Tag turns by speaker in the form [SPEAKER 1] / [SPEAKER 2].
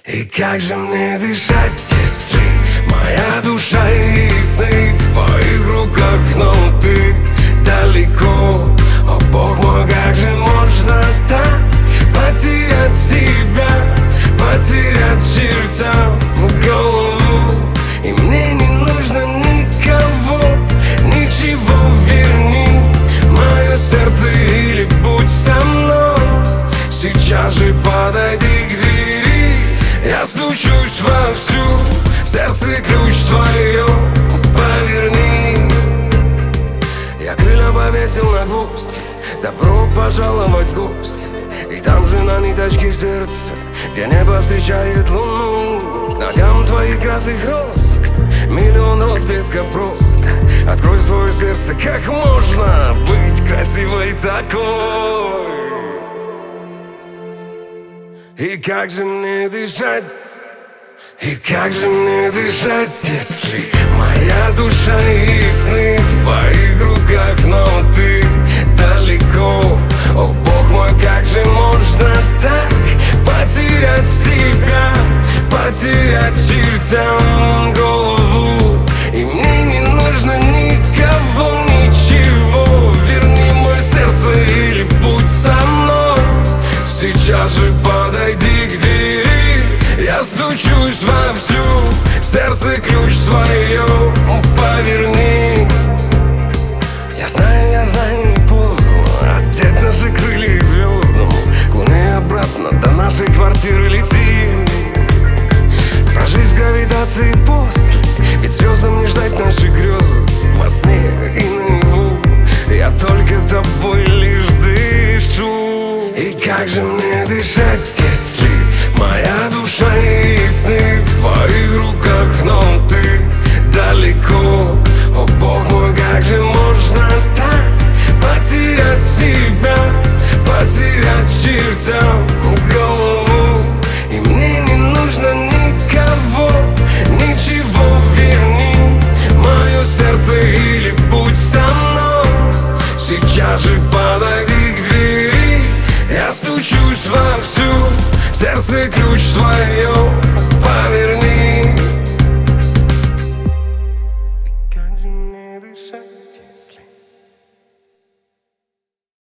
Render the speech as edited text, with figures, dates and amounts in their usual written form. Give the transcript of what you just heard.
[SPEAKER 1] И как же мне дышать, если моя душа и сны в твоих руках, но ты далеко? О, Бог мой, как же можно так потерять себя, потерять чертям голову? И мне не нужно никого, ничего, верни мое сердце или будь со мной. Сейчас же подойди к двери, я стучусь вовсю, в сердце ключ твое поверни. Я крылья повесил на гвоздь, добро пожаловать в гости. И там же на ниточке сердца, где небо встречает луну. Ногам твоих красных роз миллион роз, детка, просто открой свое сердце, как можно быть красивой такой. И как же мне дышать, и как же мне дышать, если моя душа и сны в твоих руках, но ты далеко? О, Бог мой, как же можно так потерять себя, потерять чертям голову? И мне не нужно никого, ничего, верни мое сердце или будь со мной. Сейчас же подойди к двери, я стучусь вовсю, в сердце ключ свое поверни. Я знаю, не поздно одеть наши крылья к звездам, к луне обратно до нашей квартиры лети. Прожить в гравитации после, ведь звездам не ждать наши грезы во сне и наяву. Я только тобой лишь дышу. И как же мне дышать, если моя душа и сны в твоих руках, но ты далеко? О, Бог мой, как же можно так потерять себя, потерять чертям голову? И мне не нужно никого, ничего, верни мое сердце или будь со мной. Сейчас же подойди к двери, я стучусь вовсю, в сердце ключ твое поверни.